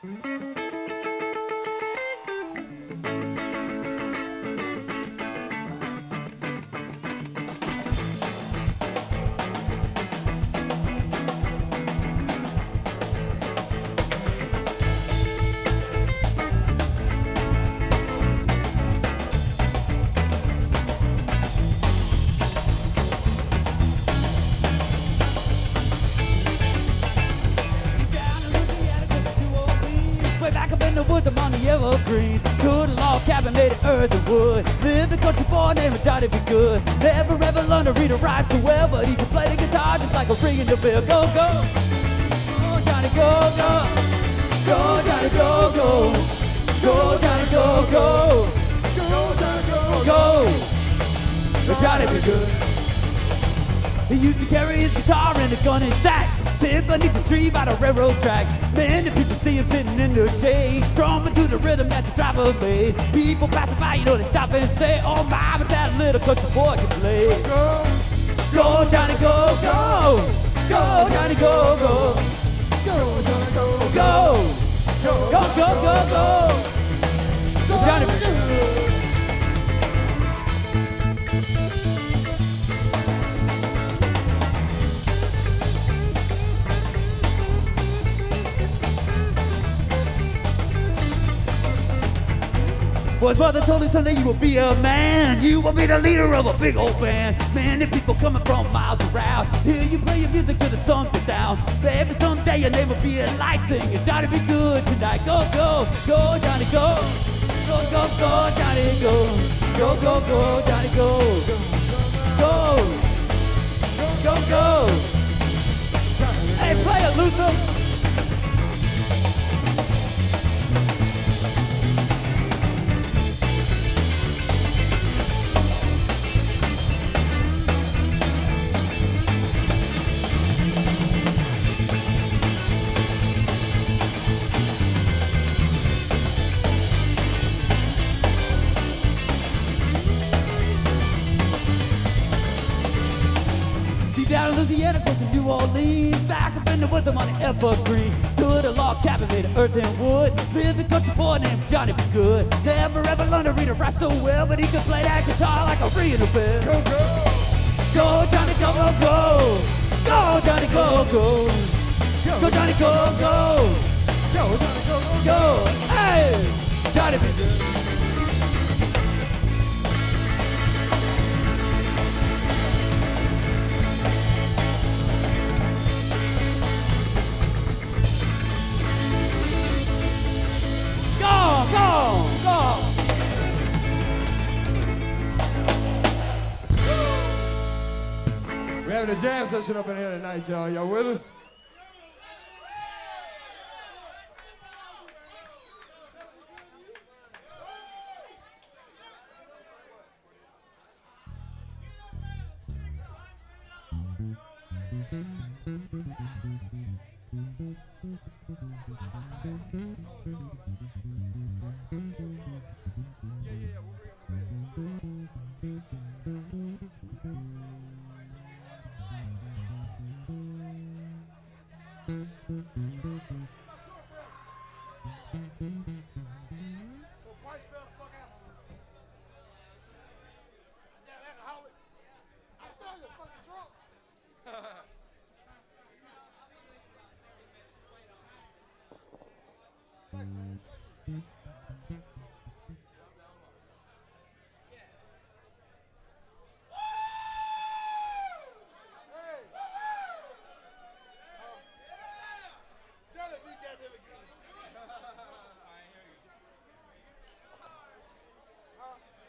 Way back up in the woods among the evergreens. Good log cabin made of earth and wood. Lived a country boy named Johnny B. Good. Never ever learned to read or write so well, but he could play the guitar just like a ring in the bell. Go, go! Go, Johnny, go, go! Go, Johnny, go, go! Go, Johnny, go, go! Go, Johnny, go, go! Johnny B. Good. He used to carry his guitar and a gun in his sack. Sit beneath the tree by the railroad track. Many people see him sitting in the shade, strumming to the rhythm that the driver made. People passing by, you know, they stop and say, oh my, but that little country boy can play. Go, go, Johnny, go, go. Go, Johnny, go, go. Go, Johnny, go, go. Go, go, go, go. Go, Johnny, go. Well, his brother told him someday you will be a man. You will be the leader of a big old band. Many people coming from miles around. Hear you play your music till the sun goes down. Baby, someday your name will be a light singer. Johnny, be good tonight. Go, go, go, Johnny, go. Go, go, go, Johnny, go. Go, go, go, Johnny, go. Go, go, go. Hey, play it, Luther. Down in Louisiana, close to New Orleans. Back up in the woods, I'm on the evergreen. Stood a log cabin made of earth and wood. Lived a country boy named Johnny B. Good. Never ever learned to read or write so well, but he could play that guitar like a ring in a bell. Go, go. Go, Johnny, go, go, go. Go, Johnny, go, go. Go, Johnny, go, go. Go, Johnny, go, go, go. Hey, Johnny B. Good. We're having a jam session up in here tonight, y'all. Y'all with us?